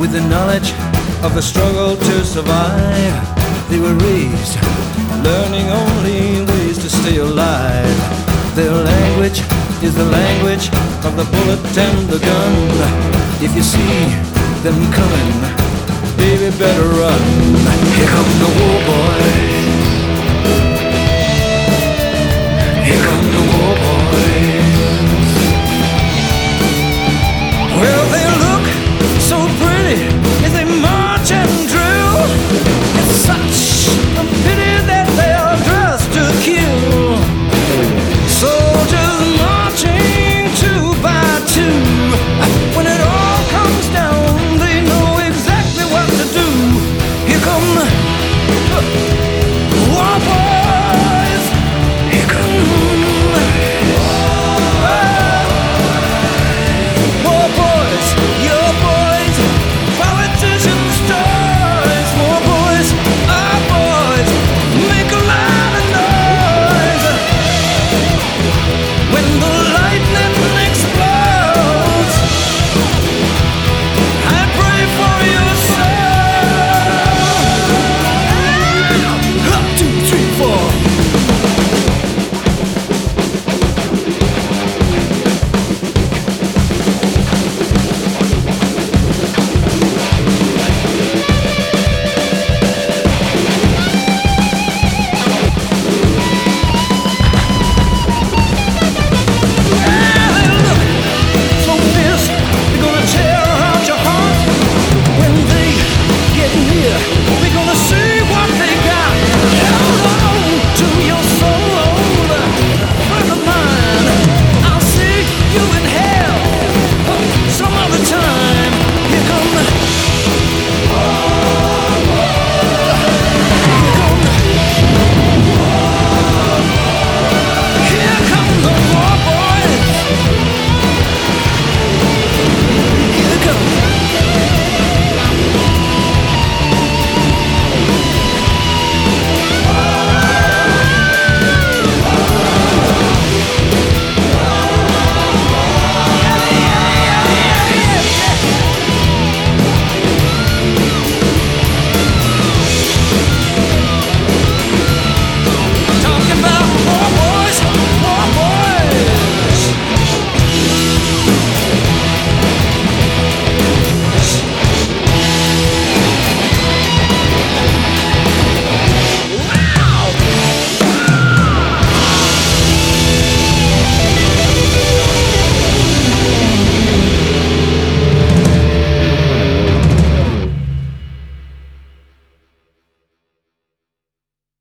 with the knowledge of the struggle to survive. They were raised, learning only ways to stay alive. Their language is the language of the bullet and the gun. If you see them coming, baby, better run. Here come the war boys. Here come the war boys.